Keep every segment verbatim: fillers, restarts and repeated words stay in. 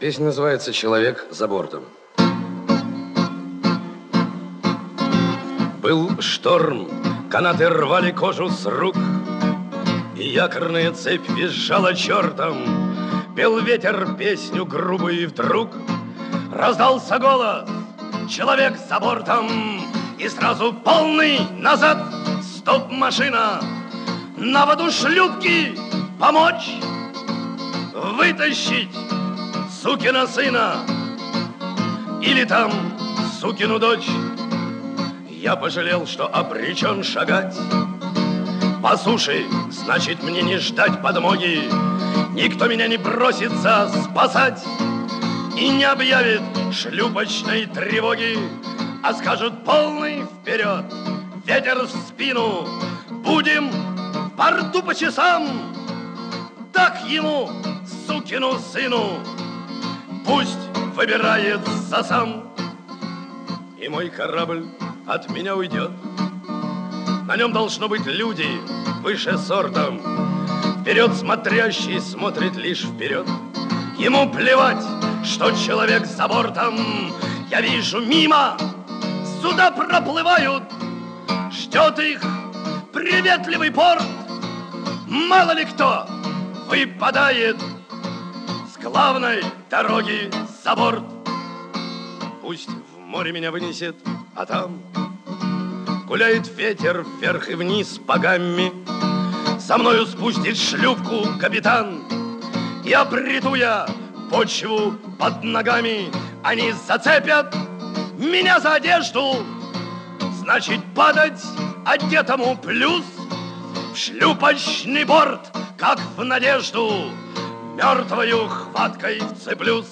Песня называется «Человек за бортом». Был шторм, канаты рвали кожу с рук, и якорная цепь визжала чертом. Пел ветер песню грубую, и вдруг раздался голос: «Человек за бортом!» И сразу полный назад, стоп-машина, на воду шлюпки помочь вытащить сукина сына или там сукину дочь. Я пожалел, что обречен шагать по суше, значит, мне не ждать подмоги. Никто меня не бросится спасать и не объявит шлюпочной тревоги, а скажут: полный вперед, ветер в спину, будем в борту по часам. Так ему, сукину сыну, пусть выбирается сам. И мой корабль от меня уйдет. На нем должно быть люди выше сортом. Вперед смотрящий смотрит лишь вперед. Ему плевать, что человек за бортом. Я вижу, мимо суда проплывают, ждет их приветливый порт. Мало ли кто выпадает с главной дороги за борт. Пусть в море меня вынесет, а там гуляет ветер вверх и вниз по гамме. Со мною спустит шлюпку капитан, и обрету я почву под ногами. Они зацепят меня за одежду, значит, падать одетому плюс в шлюпочный борт, как в надежду, мертвою хваткой вцеплюсь.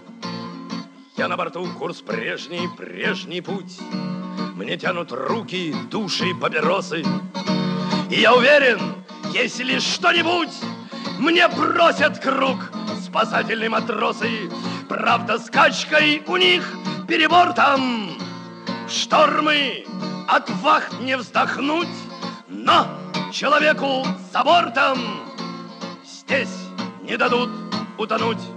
Я на борту, курс прежний, прежний путь. Мне тянут руки, души, папиросы. И я уверен, если что-нибудь мне бросят круг спасательные матросы. Правда, с качкой у них перебортом. В штормы от вахт не вздохнуть, но человеку за бортом здесь не дадут утонуть.